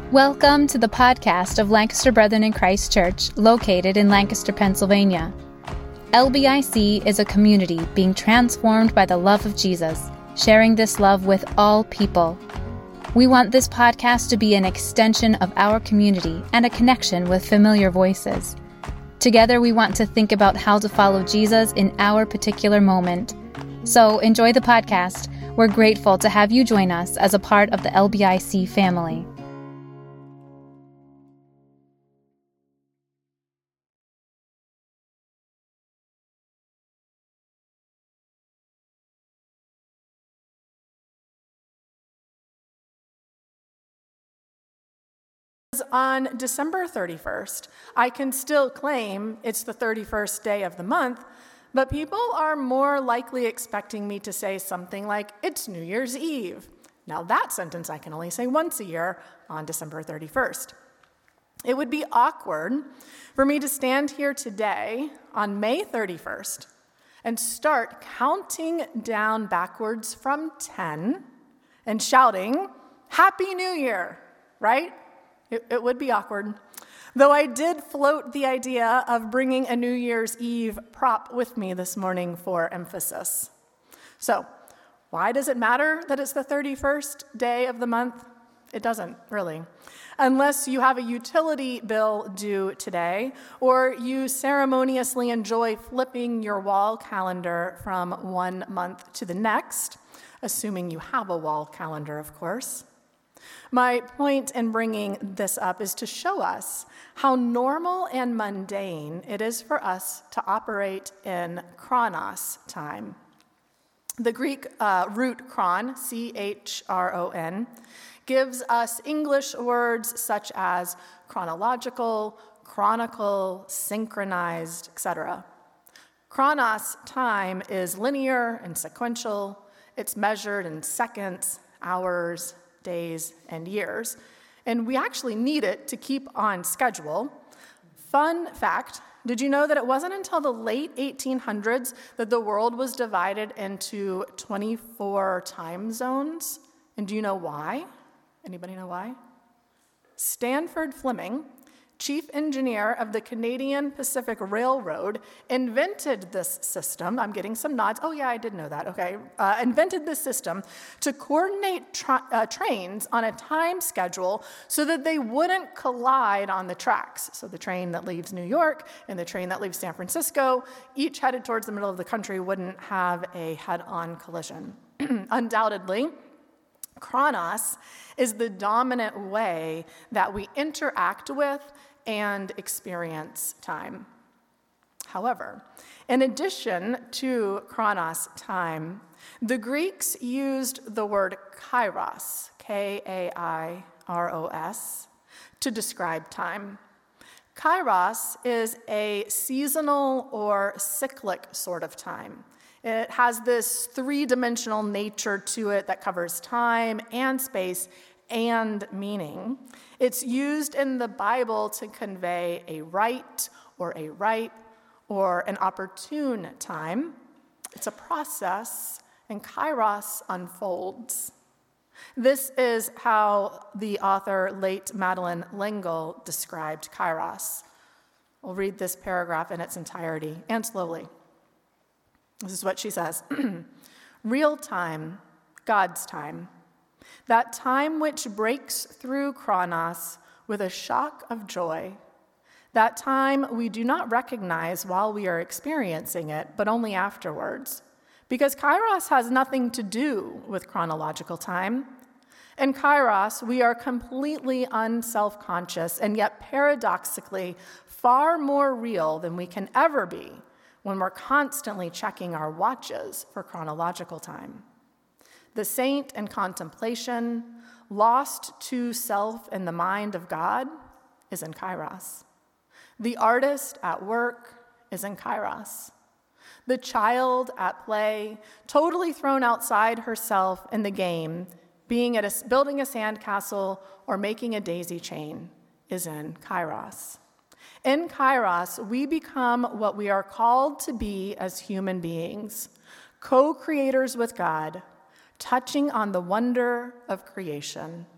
Welcome to the podcast of Lancaster Brethren in Christ Church, located in Lancaster, Pennsylvania. LBIC is a community being transformed by the love of Jesus, sharing this love with all people. We want this podcast to be an extension of our community and a connection with familiar voices. Together, we want to think about how to follow Jesus in our particular moment. So enjoy the podcast. We're grateful to have you join us as a part of the LBIC family. On December 31st, I can still claim it's the 31st day of the month, but people are more likely expecting me to say something like, it's New Year's Eve. Now that sentence I can only say once a year on December 31st. It would be awkward for me to stand here today on May 31st and start counting down backwards from 10 and shouting, Happy New Year, right? It would be awkward, though I did float the idea of bringing a New Year's Eve prop with me this morning for emphasis. So, why does it matter that it's the 31st day of the month? It doesn't, really. Unless you have a utility bill due today, or you ceremoniously enjoy flipping your wall calendar from one month to the next, assuming you have a wall calendar, of course. My point in bringing this up is to show us how normal and mundane it is for us to operate in chronos time. The Greek root chron, C-H-R-O-N, gives us English words such as chronological, chronicle, synchronized, etc. Chronos time is linear and sequential. It's measured in seconds, hours, days, and years, and we actually need it to keep on schedule. Fun fact, did you know that it wasn't until the late 1800s that the world was divided into 24 time zones? And do you know why? Anybody know why? Stanford Fleming, chief engineer of the Canadian Pacific Railroad, invented this system. I'm getting some nods. Oh, yeah, I did know that. Okay. Invented this system to coordinate trains on a time schedule so that they wouldn't collide on the tracks. So the train that leaves New York and the train that leaves San Francisco, each headed towards the middle of the country, wouldn't have a head-on collision. Undoubtedly, chronos is the dominant way that we interact with and experience time. However, in addition to chronos time, the Greeks used the word kairos, K-A-I-R-O-S, to describe time. Kairos is a seasonal or cyclic sort of time. It has this three-dimensional nature to it that covers time and space and meaning. It's used in the Bible to convey a right or a ripe or an opportune time. It's a process, and kairos unfolds. This is how the author, late Madeleine L'Engle, described kairos. We'll read this paragraph in its entirety and slowly. This is what she says. Real time, God's time. That time which breaks through chronos with a shock of joy. That time we do not recognize while we are experiencing it, but only afterwards. Because kairos has nothing to do with chronological time. In kairos, we are completely unself-conscious and yet paradoxically far more real than we can ever be when we're constantly checking our watches for chronological time. The saint in contemplation, lost to self in the mind of God, is in kairos. The artist at work is in kairos. The child at play, totally thrown outside herself in the game, building a sandcastle or making a daisy chain, is in kairos. In kairos, we become what we are called to be as human beings, co-creators with God, touching on the wonder of creation.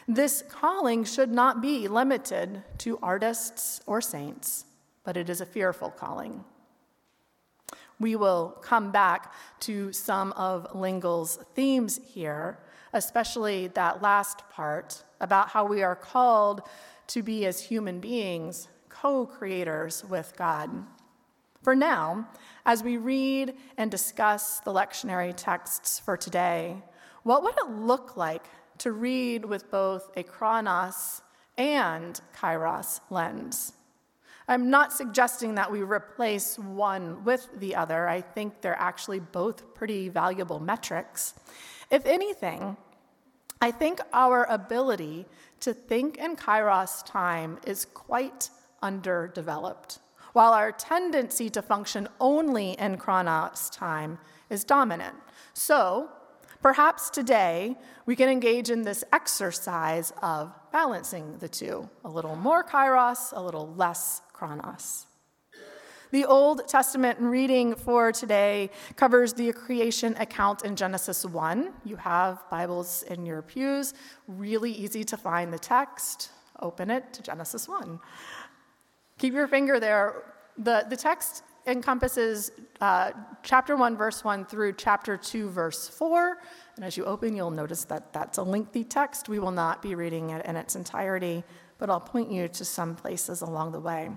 This calling should not be limited to artists or saints, but it is a fearful calling. We will come back to some of Lingel's themes here, especially that last part about how we are called to be, as human beings, co-creators with God. For now, as we read and discuss the lectionary texts for today, what would it look like to read with both a chronos and kairos lens? I'm not suggesting that we replace one with the other. I think they're actually both pretty valuable metrics. If anything, I think our ability to think in kairos time is quite underdeveloped, while our tendency to function only in chronos time is dominant. So, perhaps today we can engage in this exercise of balancing the two, a little more kairos, a little less chronos. The Old Testament reading for today covers the creation account in Genesis 1. You have Bibles in your pews. Really easy to find the text. Open it to Genesis 1. Keep your finger there. The text encompasses chapter 1, verse 1 through chapter 2, verse 4. And as you open, you'll notice that that's a lengthy text. We will not be reading it in its entirety, but I'll point you to some places along the way.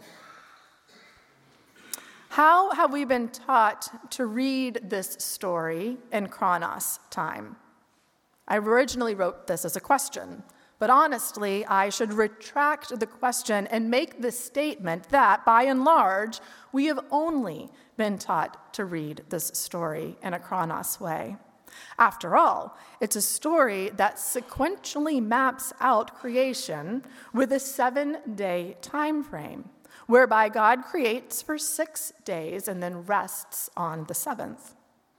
How have we been taught to read this story in chronos time? I originally wrote this as a question, but honestly, I should retract the question and make the statement that, by and large, we have only been taught to read this story in a chronos way. After all, it's a story that sequentially maps out creation with a 7-day time frame, whereby God creates for 6 days and then rests on the 7th.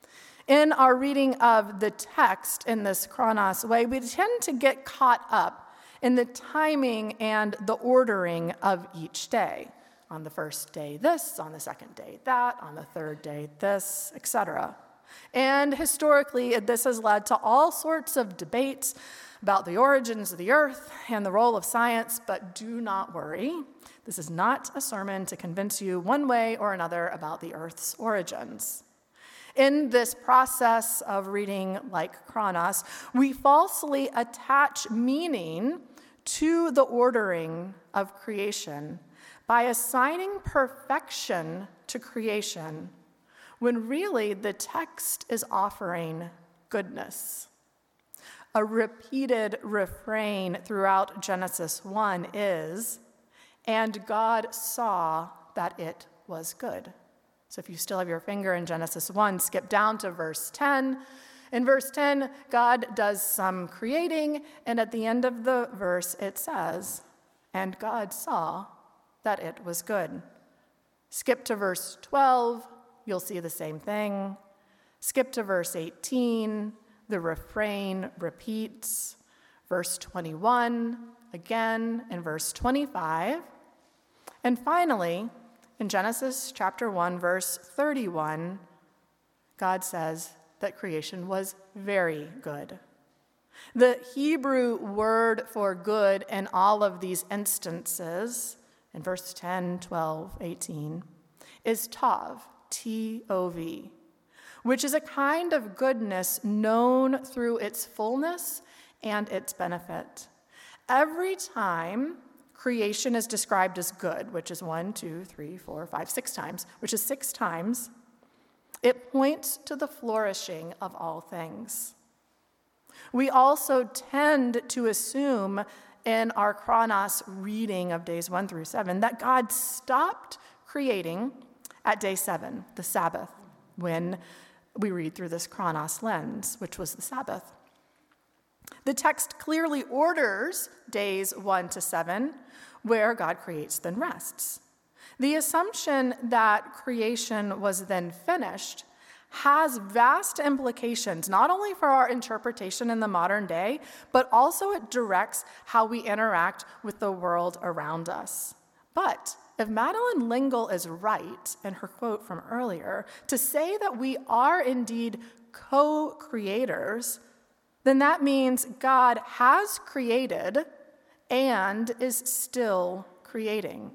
In our reading of the text in this chronos way, we tend to get caught up in the timing and the ordering of each day. On the first day, this, on the second day, that, on the third day, this, etc. And historically, this has led to all sorts of debates about the origins of the earth and the role of science, but do not worry. This is not a sermon to convince you one way or another about the earth's origins. In this process of reading like chronos, we falsely attach meaning to the ordering of creation by assigning perfection to creation, when really the text is offering goodness. A repeated refrain throughout Genesis 1 is, "And God saw that it was good." So if you still have your finger in Genesis 1, skip down to verse 10. In verse 10, God does some creating, and at the end of the verse it says, "And God saw that it was good." Skip to verse 12, you'll see the same thing. Skip to verse 18, the refrain repeats. Verse 21, again in verse 25. And finally, in Genesis chapter 1, verse 31, God says that creation was very good. The Hebrew word for good in all of these instances, in verse 10, 12, 18, is tov, T-O-V, which is a kind of goodness known through its fullness and its benefit. Every time creation is described as good, which is 1, 2, 3, 4, 5, 6 times, which is 6 times, it points to the flourishing of all things. We also tend to assume in our chronos reading of days 1 through 7 that God stopped creating at day 7, the Sabbath, when we read through this chronos lens, which was the Sabbath. The text clearly orders days 1 to 7, where God creates then rests. The assumption that creation was then finished has vast implications, not only for our interpretation in the modern day, but also it directs how we interact with the world around us. But if Madeleine L'Engle is right in her quote from earlier, to say that we are indeed co-creators, then that means God has created and is still creating.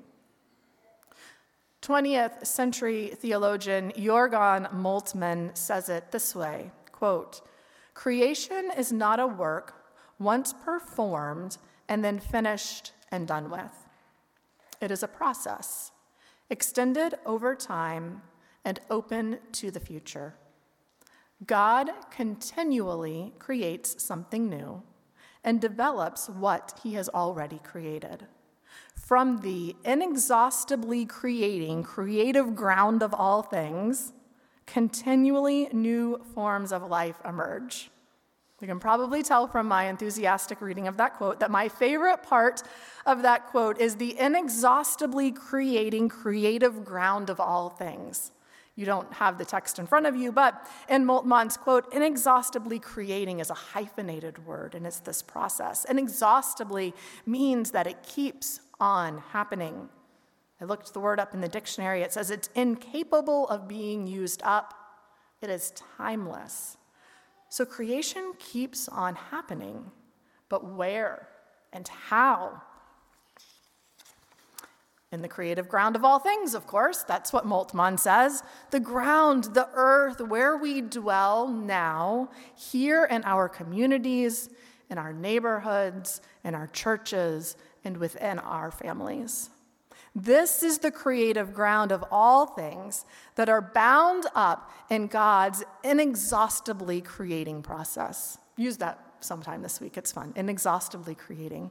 20th century theologian Jörgen Moltmann says it this way, quote, "Creation is not a work once performed and then finished and done with. It is a process, extended over time and open to the future. God continually creates something new and develops what he has already created. From the inexhaustibly creating creative ground of all things, continually new forms of life emerge." You can probably tell from my enthusiastic reading of that quote that my favorite part of that quote is the inexhaustibly creating creative ground of all things. You don't have the text in front of you, but in Moltmann's quote, inexhaustibly creating is a hyphenated word, and it's this process. Inexhaustibly means that it keeps on happening. I looked the word up in the dictionary. It says it's incapable of being used up. It is timeless. So creation keeps on happening, but where and how? In the creative ground of all things, of course. That's what Moltmann says. The ground, the earth, where we dwell now, here in our communities, in our neighborhoods, in our churches, and within our families. This is the creative ground of all things that are bound up in God's inexhaustibly creating process. Use that sometime this week. It's fun. Inexhaustibly creating.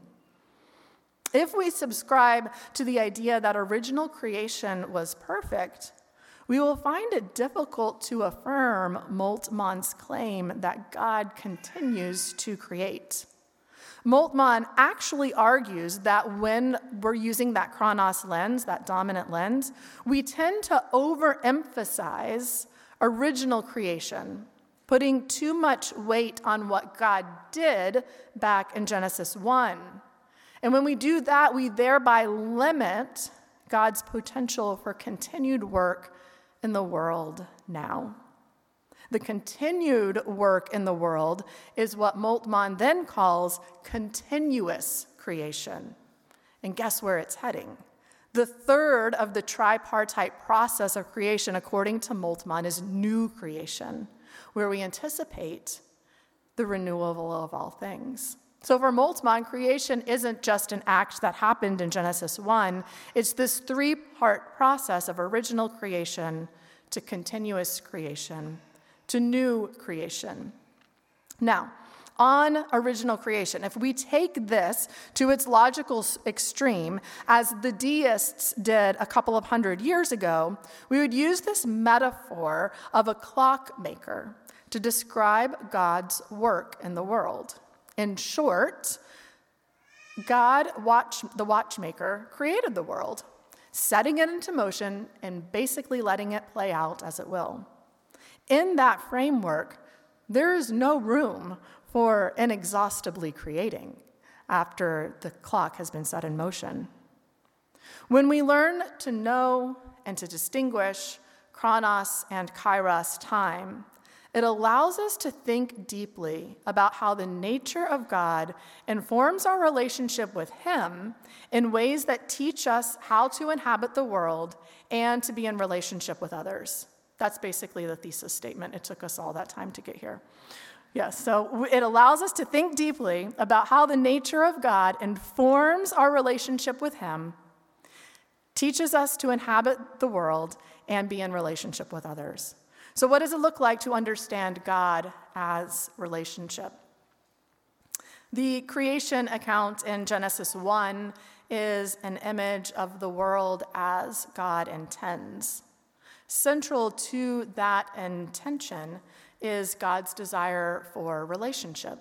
If we subscribe to the idea that original creation was perfect, we will find it difficult to affirm Moltmann's claim that God continues to create. Moltmann actually argues that when we're using that chronos lens, that dominant lens, we tend to overemphasize original creation, putting too much weight on what God did back in Genesis 1. And when we do that, we thereby limit God's potential for continued work in the world now. The continued work in the world is what Moltmann then calls continuous creation. And guess where it's heading? The third of the tripartite process of creation, according to Moltmann, is new creation, where we anticipate the renewal of all things. So for Moltmann, creation isn't just an act that happened in Genesis 1. It's this three-part process of original creation to continuous creation to new creation. Now, on original creation, if we take this to its logical extreme, as the deists did a couple of hundred years ago, we would use this metaphor of a clockmaker to describe God's work in the world. In short, God, the watchmaker, created the world, setting it into motion and basically letting it play out as it will. In that framework, there is no room for inexhaustibly creating after the clock has been set in motion. When we learn to know and to distinguish chronos and kairos, time, it allows us to think deeply about how the nature of God informs our relationship with Him in ways that teach us how to inhabit the world and to be in relationship with others. That's basically the thesis statement. It took us all that time to get here. Yes, so it allows us to think deeply about how the nature of God informs our relationship with Him, teaches us to inhabit the world, and be in relationship with others. So what does it look like to understand God as relationship? The creation account in Genesis 1 is an image of the world as God intends. Central to that intention is God's desire for relationship.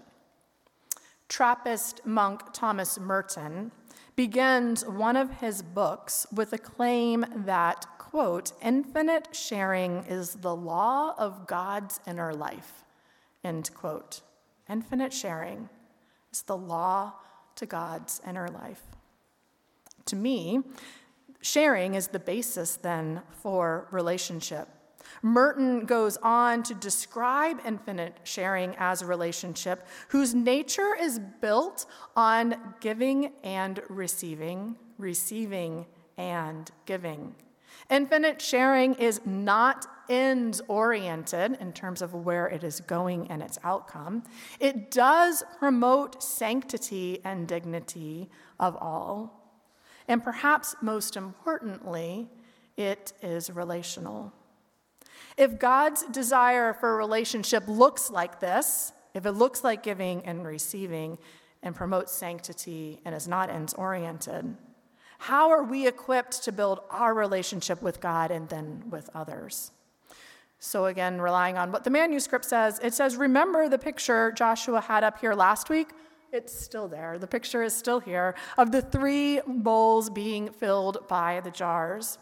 Trappist monk Thomas Merton begins one of his books with a claim that, quote, "infinite sharing is the law of God's inner life," end quote. Infinite sharing is the law to God's inner life. To me, sharing is the basis then for relationship. Merton goes on to describe infinite sharing as a relationship whose nature is built on giving and receiving, receiving and giving. Infinite sharing is not ends-oriented in terms of where it is going and its outcome. It does promote sanctity and dignity of all. And perhaps most importantly, it is relational. If God's desire for a relationship looks like this, if it looks like giving and receiving and promotes sanctity and is not ends-oriented, how are we equipped to build our relationship with God and then with others? So again, relying on what the manuscript says, it says, remember the picture Joshua had up here last week? It's still there. The picture is still here of the 3 bowls being filled by the jars.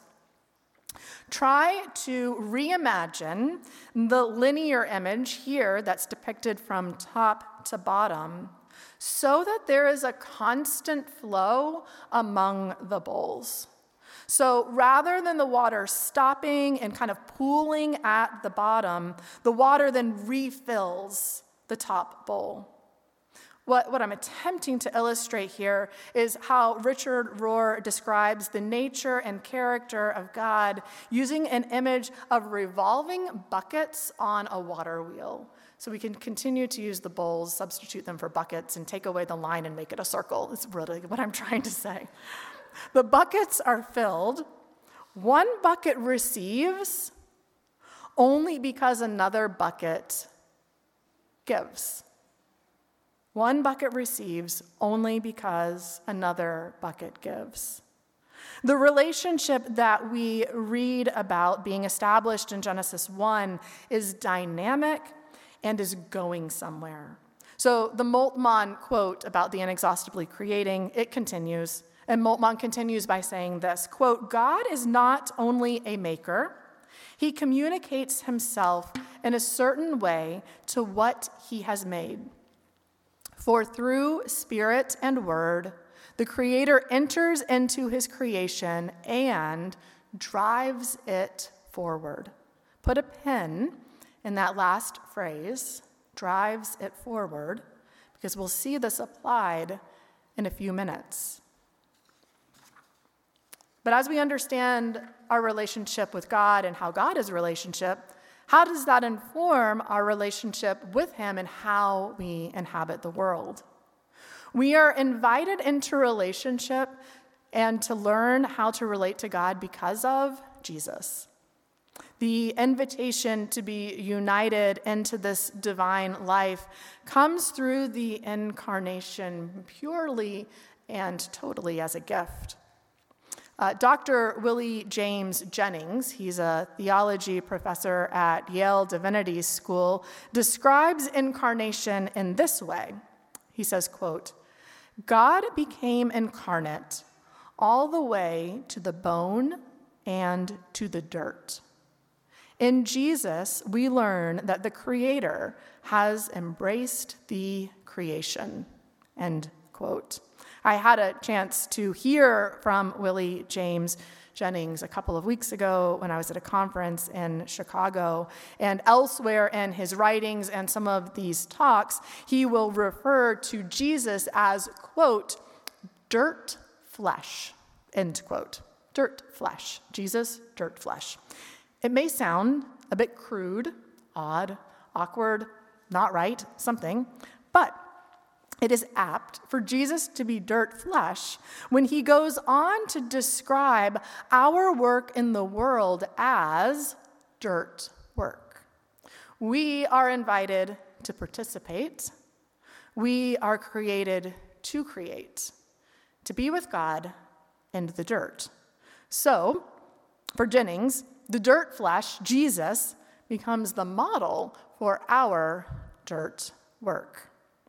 Try to reimagine the linear image here that's depicted from top to bottom so that there is a constant flow among the bowls. So rather than the water stopping and kind of pooling at the bottom, the water then refills the top bowl. What I'm attempting to illustrate here is how Richard Rohr describes the nature and character of God using an image of revolving buckets on a water wheel. So we can continue to use the bowls, substitute them for buckets, and take away the line and make it a circle. It's really what I'm trying to say. The buckets are filled. One bucket receives only because another bucket gives. One bucket receives only because another bucket gives. The relationship that we read about being established in Genesis 1 is dynamic and is going somewhere. So the Moltmann quote about the inexhaustibly creating, it continues. And Moltmann continues by saying this, quote, God is not only a maker, he communicates himself in a certain way to what he has made. For through spirit and word, the Creator enters into his creation and drives it forward. Put a pin in that last phrase, drives it forward, because we'll see this applied in a few minutes. But as we understand our relationship with God and how God is a relationship, how does that inform our relationship with him and how we inhabit the world? We are invited into relationship and to learn how to relate to God because of Jesus. The invitation to be united into this divine life comes through the incarnation purely and totally as a gift. Dr. Willie James Jennings, he's a theology professor at Yale Divinity School, describes incarnation in this way. He says, quote, God became incarnate all the way to the bone and to the dirt. In Jesus, we learn that the Creator has embraced the creation, end quote. I had a chance to hear from Willie James Jennings a couple of weeks ago when I was at a conference in Chicago, and elsewhere in his writings and some of these talks, he will refer to Jesus as, quote, dirt flesh, end quote. Dirt flesh. Jesus, dirt flesh. It may sound a bit crude, odd, awkward, not right, something, but it is apt for Jesus to be dirt flesh when he goes on to describe our work in the world as dirt work. We are invited to participate. We are created to create, to be with God in the dirt. So, for Jennings, the dirt flesh, Jesus, becomes the model for our dirt work.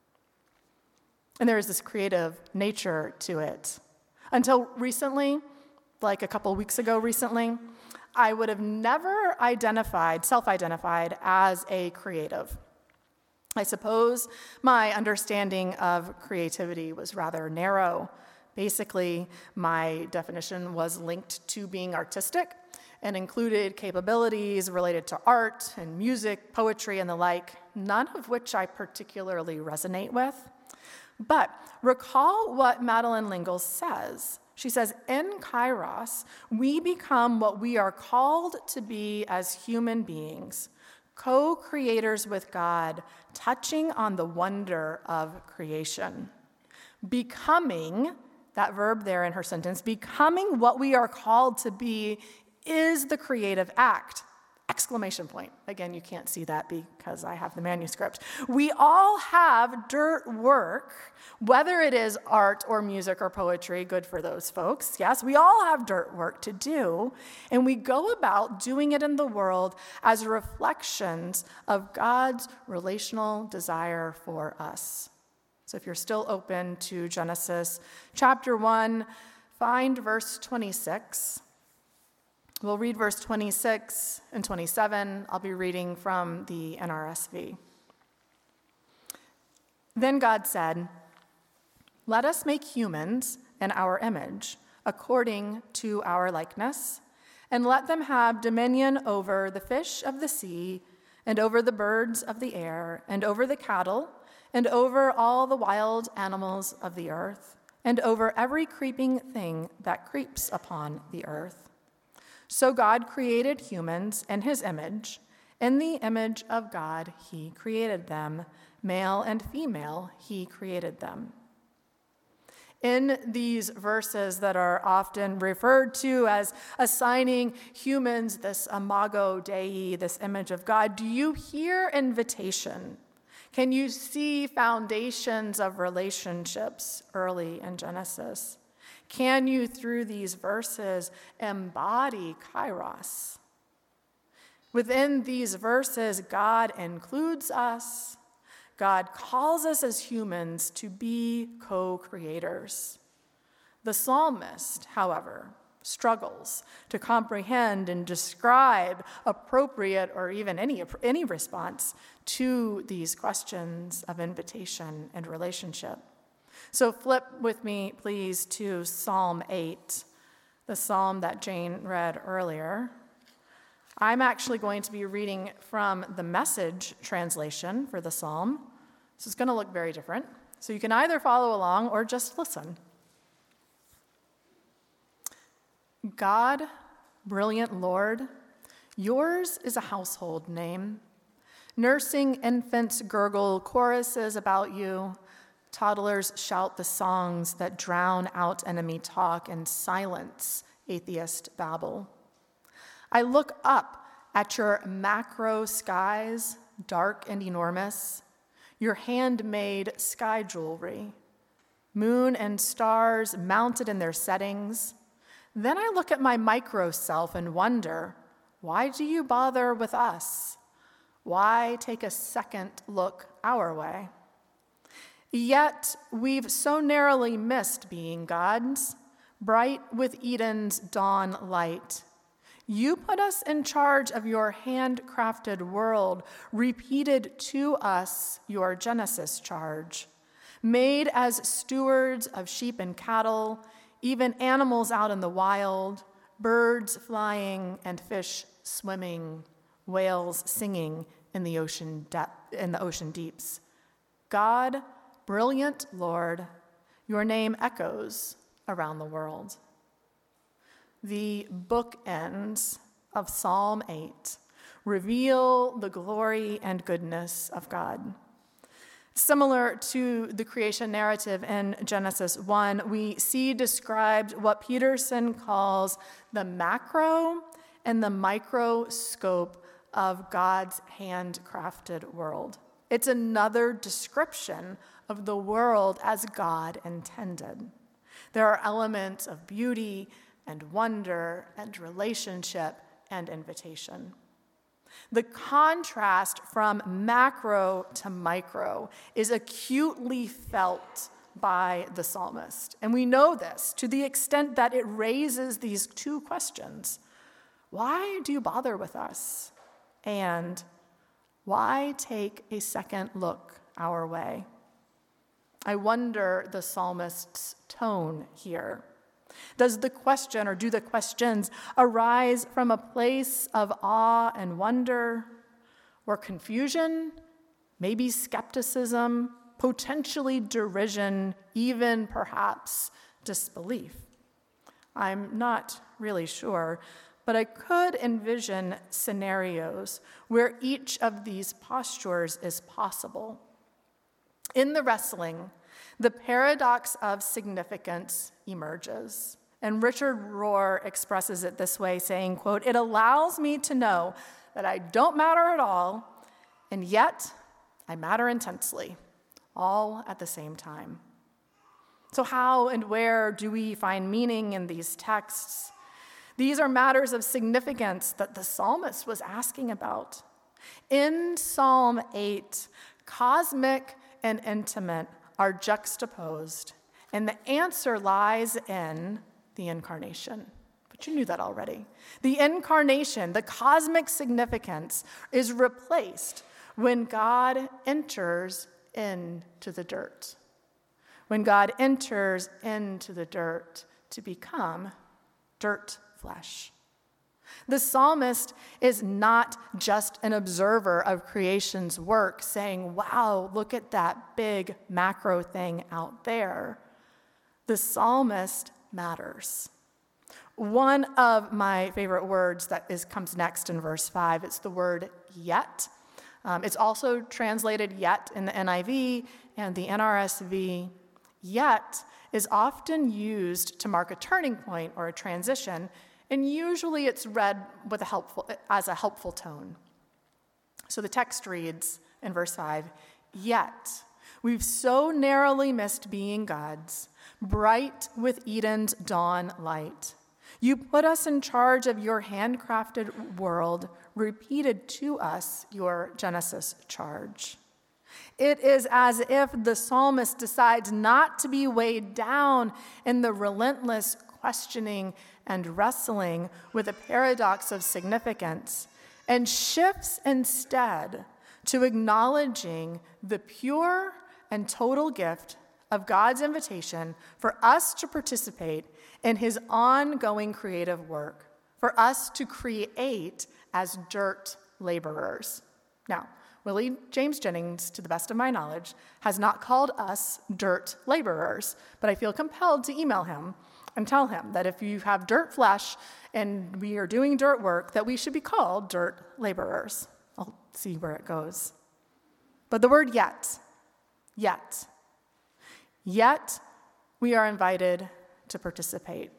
And there is this creative nature to it. Until recently, like a couple weeks ago recently, I would have never self-identified as a creative. I suppose my understanding of creativity was rather narrow. Basically, my definition was linked to being artistic, and included capabilities related to art and music, poetry, and the like, none of which I particularly resonate with. But recall what Madeleine L'Engle says. She says, in Kairos, we become what we are called to be as human beings, co-creators with God, touching on the wonder of creation. Becoming, that verb there in her sentence, becoming what we are called to be is the creative act. Exclamation point. Again, you can't see that because I have the manuscript. We all have dirt work, whether it is art or music or poetry, good for those folks. Yes, we all have dirt work to do, and we go about doing it in the world as reflections of God's relational desire for us. So if you're still open to Genesis chapter 1, find verse 26. We'll read verse 26 and 27. I'll be reading from the NRSV. Then God said, "Let us make humans in our image, according to our likeness, and let them have dominion over the fish of the sea, and over the birds of the air, and over the cattle, and over all the wild animals of the earth, and over every creeping thing that creeps upon the earth." So God created humans in his image. In the image of God, he created them. Male and female, he created them. In these verses that are often referred to as assigning humans this imago Dei, this image of God, do you hear invitation? Can you see foundations of relationships early in Genesis? Can you, through these verses, embody Kairos? Within these verses, God includes us. God calls us as humans to be co-creators. The psalmist, however, struggles to comprehend and describe appropriate or even any response to these questions of invitation and relationship. So flip with me, please, to Psalm 8, the psalm that Jane read earlier. I'm actually going to be reading from the Message translation for the psalm. This is going to look very different. So you can either follow along or just listen. God, brilliant Lord, yours is a household name. Nursing infants gurgle choruses about you. Toddlers shout the songs that drown out enemy talk and silence atheist babble. I look up at your macro skies, dark and enormous, your handmade sky jewelry, moon and stars mounted in their settings. Then I look at my micro self and wonder, why do you bother with us? Why take a second look our way? Yet we've so narrowly missed being gods, bright with Eden's dawn light. You put us in charge of your handcrafted world, repeated to us your Genesis charge, made as stewards of sheep and cattle, even animals out in the wild, birds flying and fish swimming, whales singing in the ocean deeps. God, brilliant Lord, your name echoes around the world. The bookends of Psalm 8 reveal the glory and goodness of God. Similar to the creation narrative in Genesis 1, we see described what Peterson calls the macro and the microscope of God's handcrafted world. It's another description of the world as God intended. There are elements of beauty and wonder and relationship and invitation. The contrast from macro to micro is acutely felt by the psalmist. And we know this to the extent that it raises these two questions. Why do you bother with us? And why take a second look our way? I wonder the psalmist's tone here. Does the question, or do the questions, arise from a place of awe and wonder, or confusion, maybe skepticism, potentially derision, even perhaps disbelief? I'm not really sure, but I could envision scenarios where each of these postures is possible. In the wrestling, the paradox of significance emerges. And Richard Rohr expresses it this way, saying, quote, "It allows me to know that I don't matter at all, and yet I matter intensely, all at the same time." So how and where do we find meaning in these texts? These are matters of significance that the psalmist was asking about. In Psalm 8, cosmic and intimate are juxtaposed, and the answer lies in the incarnation. But you knew that already. The incarnation, the cosmic significance, is replaced when God enters into the dirt. When God enters into the dirt to become dirt flesh. The psalmist is not just an observer of creation's work saying, wow, look at that big macro thing out there. The psalmist matters. One of my favorite words comes next in verse 5. It's the word yet. It's also translated yet in the NIV and the NRSV. Yet is often used to mark a turning point or a transition, and usually it's read with as a helpful tone. So the text reads in verse 5, "Yet we've so narrowly missed being God's, bright with Eden's dawn light. You put us in charge of your handcrafted world, repeated to us your Genesis charge." It is as if the psalmist decides not to be weighed down in the relentless questioning and wrestling with a paradox of significance, and shifts instead to acknowledging the pure and total gift of God's invitation for us to participate in his ongoing creative work, for us to create as dirt laborers. Now, Willie James Jennings, to the best of my knowledge, has not called us dirt laborers, but I feel compelled to email him and tell him that if you have dirt flesh and we are doing dirt work, that we should be called dirt laborers. I'll see where it goes. But the word yet, we are invited to participate.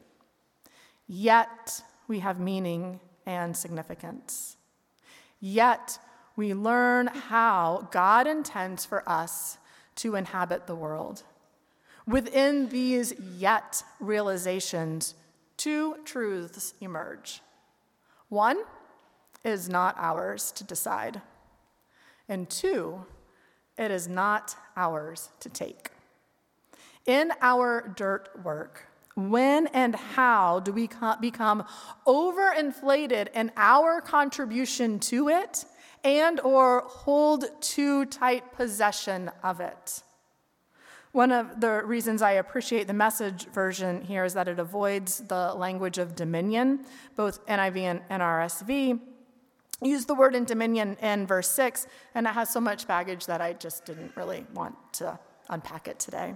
Yet we have meaning and significance. Yet we learn how God intends for us to inhabit the world. Within these yet realizations, two truths emerge. One is not ours to decide, and two, it is not ours to take. In our dirt work, when and how do we become overinflated in our contribution to it and or hold too tight possession of it? One of the reasons I appreciate the Message version here is that it avoids the language of dominion. Both NIV and NRSV use the word in dominion in verse 6, and it has so much baggage that I just didn't really want to unpack it today.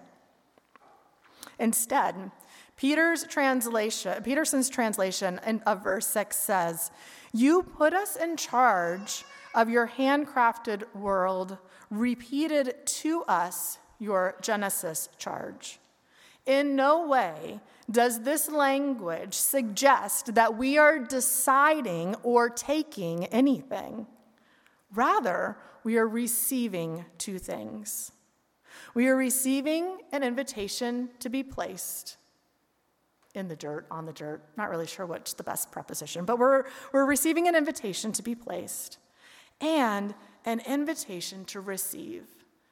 Instead, Peterson's translation of verse 6 says, "You put us in charge of your handcrafted world, repeated to us your Genesis charge." In no way does this language suggest that we are deciding or taking anything. Rather, we are receiving two things. We are receiving an invitation to be placed in the dirt, on the dirt. Not really sure which the best preposition, but we're receiving an invitation to be placed and an invitation to receive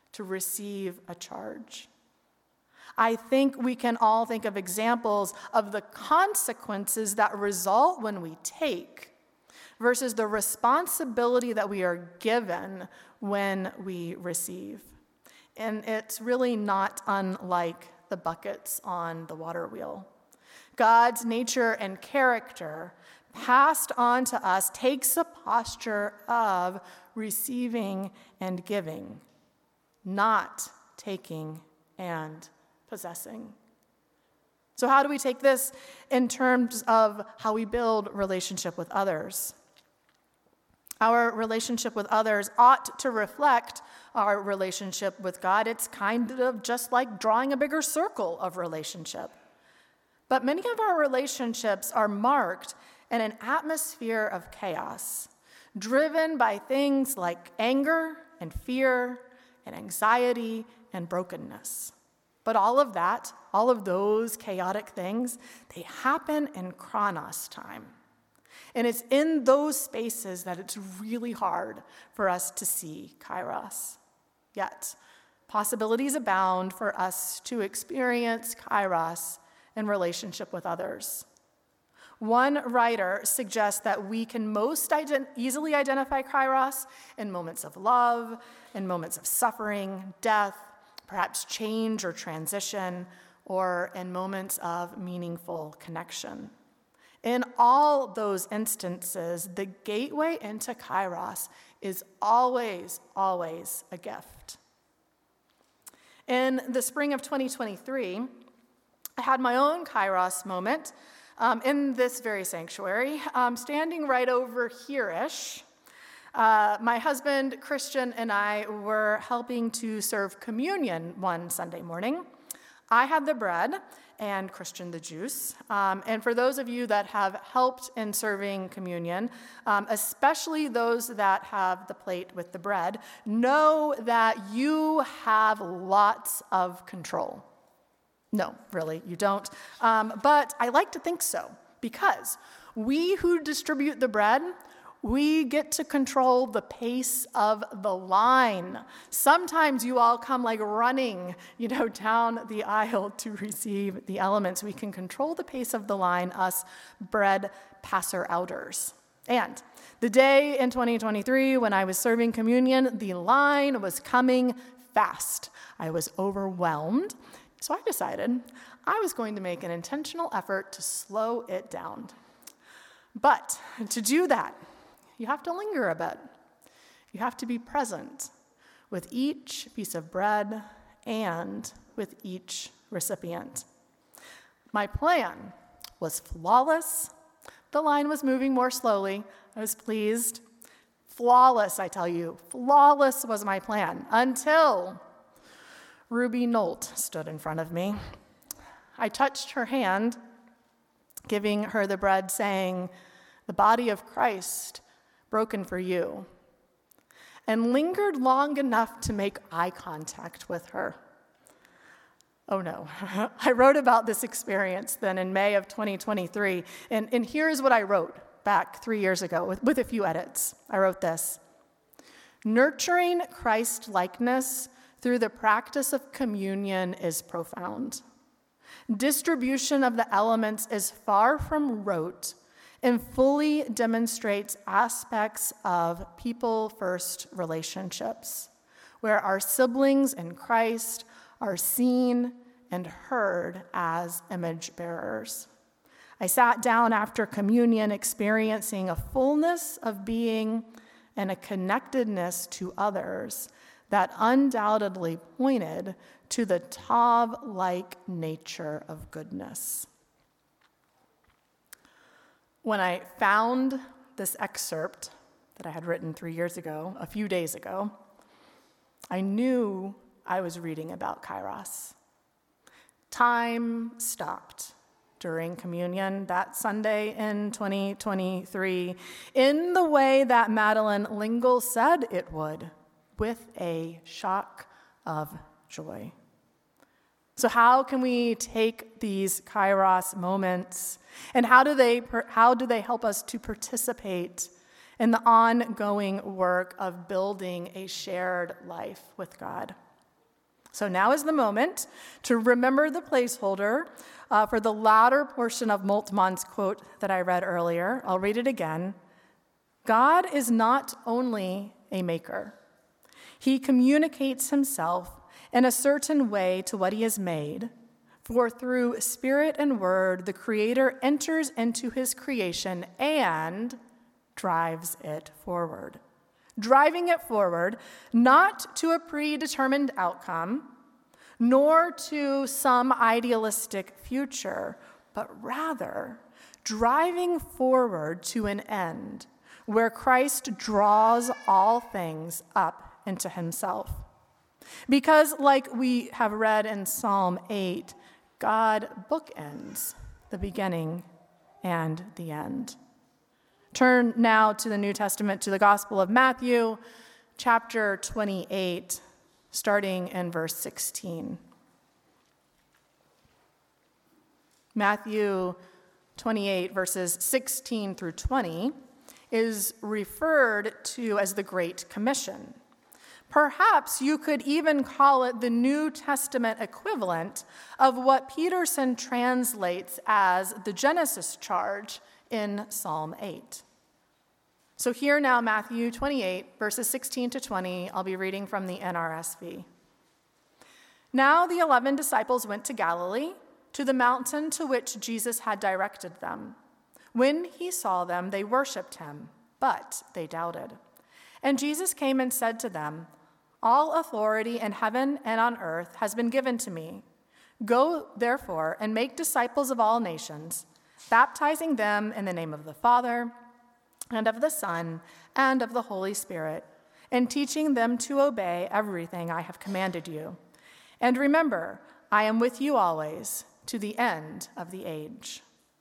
a charge. I think we can all think of examples of the consequences that result when we take versus the responsibility that we are given when we receive. And it's really not unlike the buckets on the water wheel. God's nature and character passed on to us takes a posture of receiving and giving, not taking and possessing. So how do we take this in terms of how we build relationship with others? Our relationship with others ought to reflect our relationship with God. It's kind of just like drawing a bigger circle of relationship. But many of our relationships are marked in an atmosphere of chaos, driven by things like anger and fear and anxiety and brokenness. But all of those chaotic things, they happen in Chronos time. And it's in those spaces that it's really hard for us to see Kairos. Yet, possibilities abound for us to experience Kairos in relationship with others. One writer suggests that we can most easily identify Kairos in moments of love, in moments of suffering, death, perhaps change or transition, or in moments of meaningful connection. In all those instances, the gateway into Kairos is always, always a gift. In the spring of 2023, I had my own Kairos moment in this very sanctuary, standing right over here-ish. My husband, Christian, and I were helping to serve communion one Sunday morning. I had the bread and Christian the juice. And for those of you that have helped in serving communion, especially those that have the plate with the bread, know that you have lots of control. No, really, you don't. But I like to think so, because we who distribute the bread, we get to control the pace of the line. Sometimes you all come like running, down the aisle to receive the elements. We can control the pace of the line, us bread passer-outers. And the day in 2023 when I was serving communion, the line was coming fast. I was overwhelmed. So I decided I was going to make an intentional effort to slow it down. But to do that, you have to linger a bit. You have to be present with each piece of bread and with each recipient. My plan was flawless. The line was moving more slowly. I was pleased. Flawless, I tell you. Flawless was my plan until Ruby Nolt stood in front of me. I touched her hand, giving her the bread, saying, "The body of Christ, broken for you," and lingered long enough to make eye contact with her. Oh no, I wrote about this experience then in May of 2023, and here's what I wrote back 3 years ago with a few edits. I wrote this: "Nurturing Christ-likeness through the practice of communion is profound. Distribution of the elements is far from rote and fully demonstrates aspects of people-first relationships, where our siblings in Christ are seen and heard as image bearers. I sat down after communion experiencing a fullness of being and a connectedness to others that undoubtedly pointed to the Tav-like nature of goodness." When I found this excerpt that I had written 3 years ago, a few days ago, I knew I was reading about Kairos. Time stopped during communion that Sunday in 2023 in the way that Madeleine L'Engle said it would, with a shock of joy. So how can we take these Kairos moments, and how do they help us to participate in the ongoing work of building a shared life with God? So now is the moment to remember the placeholder for the latter portion of Moltmann's quote that I read earlier. I'll read it again. God is not only a maker. He communicates himself in a certain way to what he has made, For through Spirit and Word, the Creator enters into his creation and drives it forward. Driving it forward, not to a predetermined outcome, nor to some idealistic future, but rather driving forward to an end where Christ draws all things up into himself. Because, like we have read in Psalm 8, God bookends the beginning and the end. Turn now to the New Testament, to the Gospel of Matthew, chapter 28, starting in verse 16. Matthew 28, verses 16 through 20, is referred to as the Great Commission. Perhaps you could even call it the New Testament equivalent of what Peterson translates as the Genesis charge in Psalm 8. So here now, Matthew 28, verses 16 to 20, I'll be reading from the NRSV. Now the 11 disciples went to Galilee, to the mountain to which Jesus had directed them. When he saw them, they worshipped him, but they doubted. And Jesus came and said to them, "All authority in heaven and on earth has been given to me. Go, therefore, and make disciples of all nations, baptizing them in the name of the Father, and of the Son, and of the Holy Spirit, and teaching them to obey everything I have commanded you. And remember, I am with you always, to the end of the age."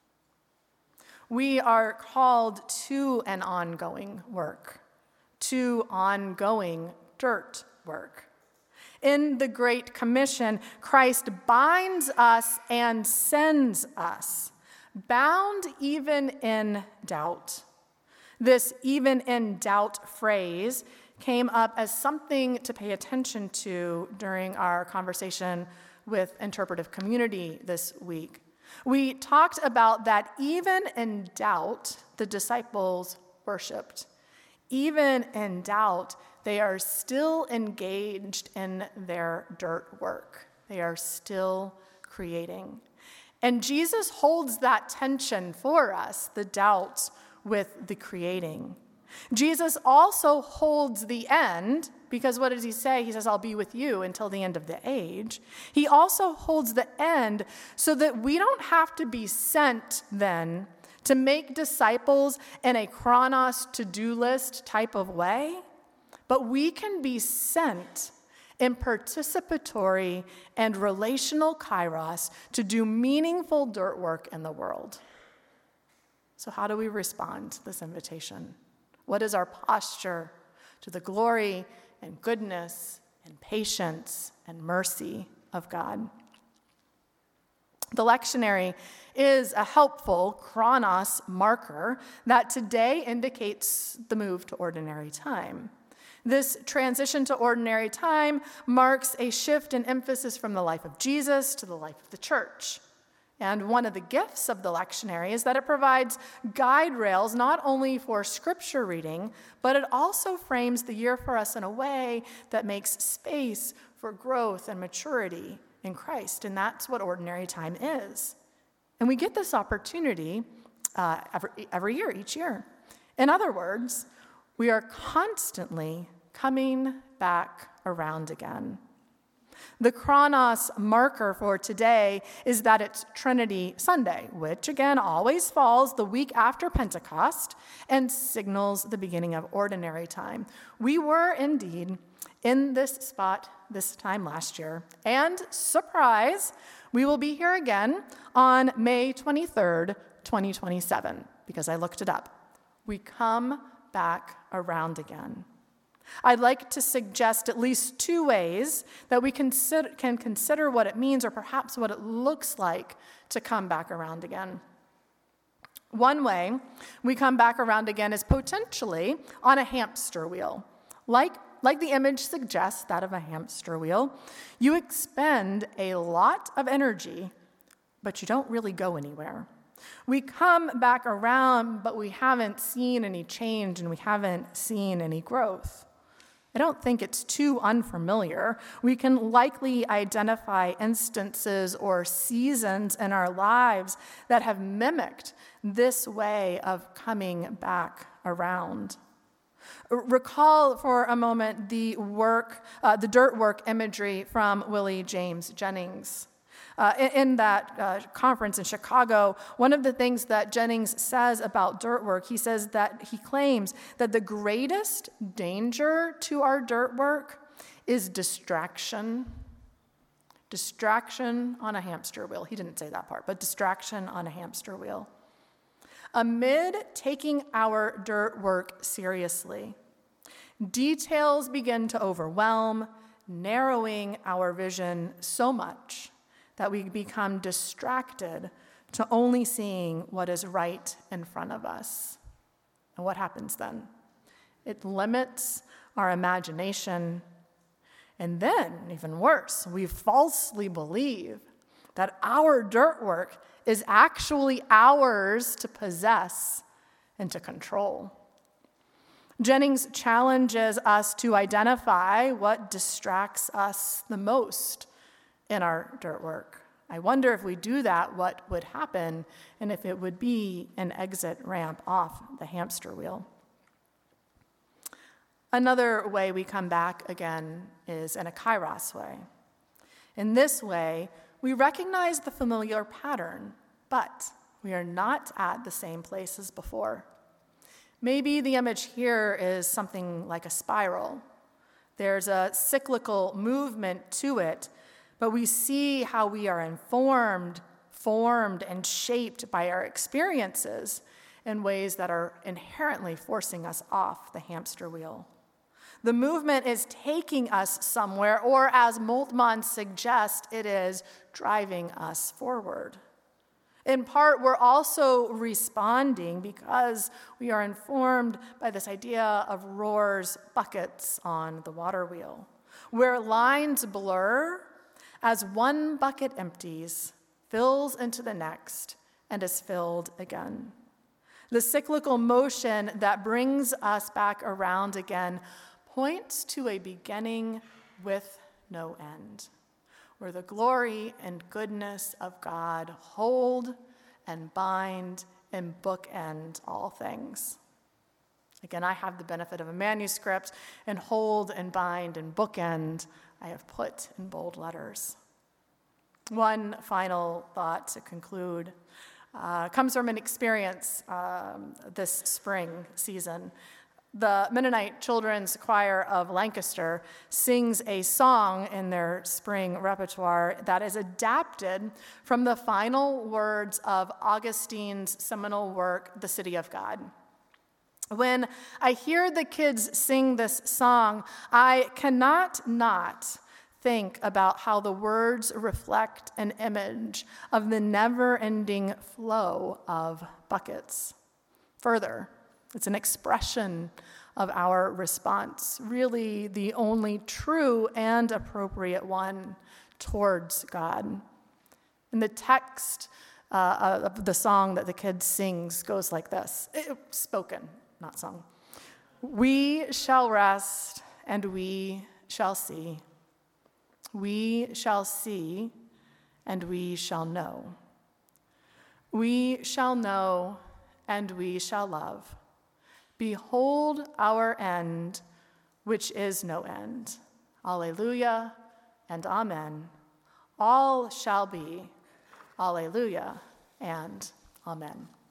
We are called to an ongoing work, to ongoing dirt work. In the Great Commission, Christ binds us and sends us, bound even in doubt. This "even in doubt" phrase came up as something to pay attention to during our conversation with Interpretive Community this week. We talked about that even in doubt, the disciples worshiped. Even in doubt, they are still engaged in their dirt work. They are still creating. And Jesus holds that tension for us, the doubt with the creating. Jesus also holds the end, because what does he say? He says, "I'll be with you until the end of the age." He also holds the end so that we don't have to be sent then to make disciples in a chronos to-do list type of way, but we can be sent in participatory and relational kairos to do meaningful dirt work in the world. So how do we respond to this invitation? What is our posture to the glory and goodness and patience and mercy of God? The lectionary is a helpful chronos marker that today indicates the move to ordinary time. This transition to ordinary time marks a shift in emphasis from the life of Jesus to the life of the church. And one of the gifts of the lectionary is that it provides guide rails not only for scripture reading, but it also frames the year for us in a way that makes space for growth and maturity in Christ. And that's what ordinary time is. And we get this opportunity every year, each year. In other words, we are constantly coming back around again. The chronos marker for today is that it's Trinity Sunday, which again always falls the week after Pentecost and signals the beginning of ordinary time. We were indeed in this spot this time last year, and surprise, we will be here again on May 23rd, 2027, because I looked it up. We come back around again. I'd like to suggest at least two ways that we can consider what it means, or perhaps what it looks like to come back around again. One way we come back around again is potentially on a hamster wheel. Like the image suggests, that of a hamster wheel, you expend a lot of energy, but you don't really go anywhere. We come back around, but we haven't seen any change and we haven't seen any growth. I don't think it's too unfamiliar. We can likely identify instances or seasons in our lives that have mimicked this way of coming back around. Recall for a moment the dirt work imagery from Willie James Jennings. In that conference in Chicago, one of the things that Jennings says about dirt work, he claims that the greatest danger to our dirt work is distraction. Distraction on a hamster wheel. He didn't say that part, but distraction on a hamster wheel. Amid taking our dirt work seriously, details begin to overwhelm, narrowing our vision so much that we become distracted to only seeing what is right in front of us. And what happens then? It limits our imagination. And then, even worse, we falsely believe that our dirt work is actually ours to possess and to control. Jennings challenges us to identify what distracts us the most in our dirt work. I wonder if we do that, what would happen, and if it would be an exit ramp off the hamster wheel. Another way we come back again is in a kairos way. In this way, we recognize the familiar pattern, but we are not at the same place as before. Maybe the image here is something like a spiral. There's a cyclical movement to it, but we see how we are informed, formed, and shaped by our experiences in ways that are inherently forcing us off the hamster wheel. The movement is taking us somewhere, or as Moltmann suggests, it is driving us forward. In part, we're also responding because we are informed by this idea of Rohr's buckets on the water wheel, where lines blur as one bucket empties, fills into the next, and is filled again. The cyclical motion that brings us back around again points to a beginning with no end, where the glory and goodness of God hold and bind and bookend all things. Again, I have the benefit of a manuscript, and hold and bind and bookend I have put in bold letters. One final thought to conclude comes from an experience this spring season. The Mennonite Children's Choir of Lancaster sings a song in their spring repertoire that is adapted from the final words of Augustine's seminal work, The City of God. When I hear the kids sing this song, I cannot not think about how the words reflect an image of the never-ending flow of buckets. Further, it's an expression of our response, really the only true and appropriate one towards God. And the text of the song that the kid sings goes like this, spoken, not sung. We shall rest and we shall see. We shall see and we shall know. We shall know and we shall love. Behold our end, which is no end. Alleluia and amen. All shall be. Alleluia and amen.